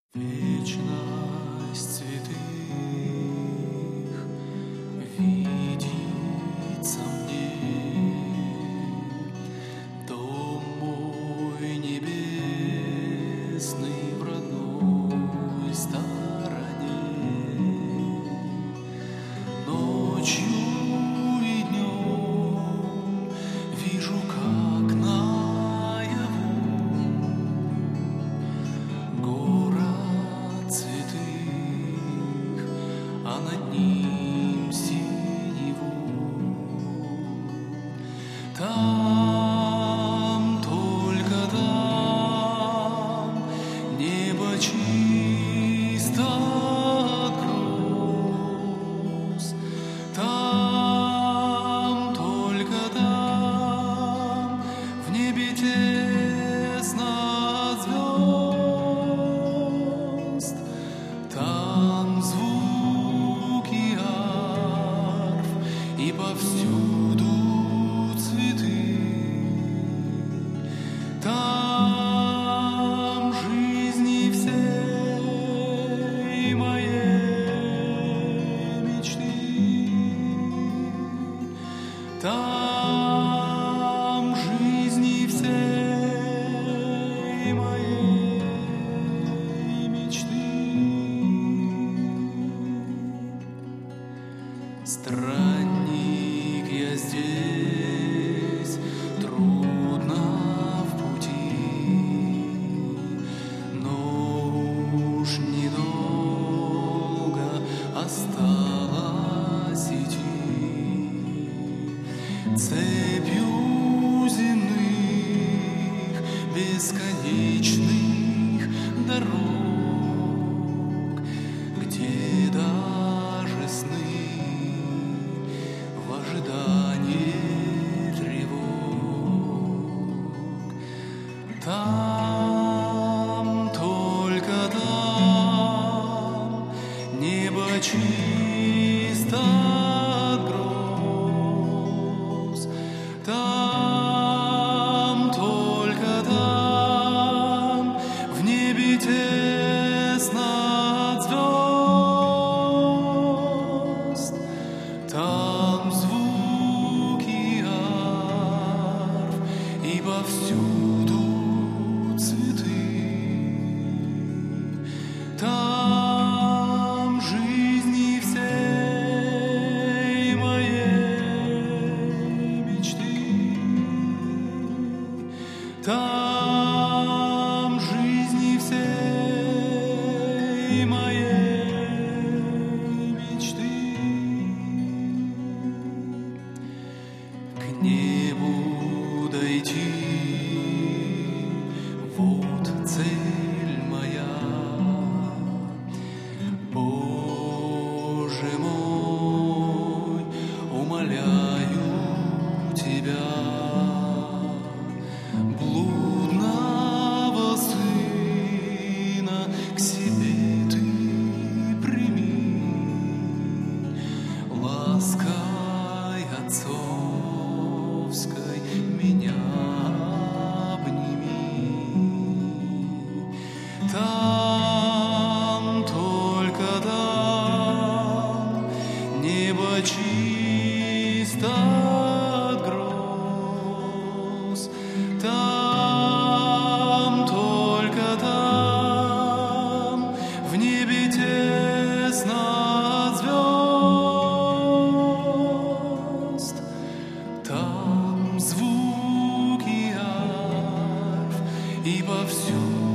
Вечность святых видится мне, дом мой небесный в родной стороне. Ночью и днем вижу, как наяву город святых, а над ним синеву. Там, только там, небо чисто от гроз. Там, только там, в небе тесно звезд. Там звуки арф и повсюду цветы. Там жизни всей моей мечты. Там жизни всей моей мечты. Странник я здесь, трудно в пути, но уж недолго осталось идти. Цепью земных бесконечных дорог, где даже сны в ожидании тревог. Там, только там, небо чисто от гроз. Там, только там, в небе тесно от звезд. Там звуки арф и повсюду цветы. Там жизни всей моей мечты. Там жизни всей моей мечты. К небу дойти, вот цель моя. Боже мой, умоляю тебя, блудного сына к себе ты прими, лаской отцовской меня обними. Там, только там, небо чисто от гроз. Там, только там, в небе тесно от звезд. Там звуки арф и повсюду